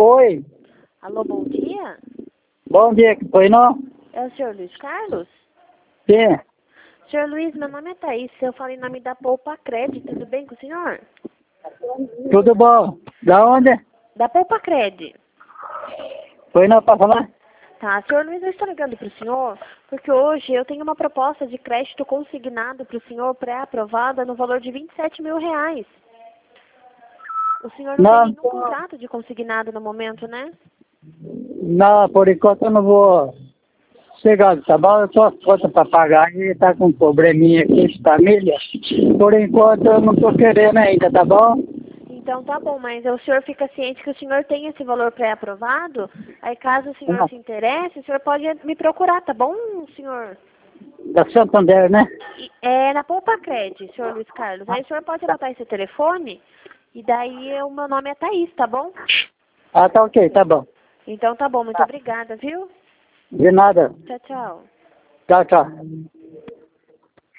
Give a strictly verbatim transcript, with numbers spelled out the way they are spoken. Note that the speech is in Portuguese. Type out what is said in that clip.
Oi, Alô, bom dia? bom dia, que foi não? É o senhor Luiz Carlos? Sim, Senhor Luiz, meu nome é Thaís, eu falo em nome da Poupa Cred, tudo bem com o senhor? tudo bom? Da onde? Da Poupa Cred. Foi não para falar? Tá, senhor Luiz, eu estou ligando para o senhor, porque hoje eu tenho uma proposta de crédito consignado para o senhor pré-aprovada no valor de vinte e sete mil reais. O senhor não, Não, tem nenhum tô- contrato de consignado no momento, né? não, por enquanto eu não vou chegar, tá bom? Eu tô as contas para pagar e tá com um probleminha aqui de família. Por enquanto eu não tô querendo ainda, tá bom? Então tá bom, mas o senhor fica ciente que o senhor tem esse valor pré-aprovado? Aí caso o senhor Não, se interesse, o senhor pode me procurar, tá bom, senhor? da Santander, né? E- É na Poupa Cred, senhor Luiz Carlos. Aí o senhor pode anotar esse telefone e daí o meu nome é Thaís, tá bom? Ah, tá ok, tá bom. Então tá bom, muito obrigada, viu? De nada. Tchau, tchau. Tchau, tchau.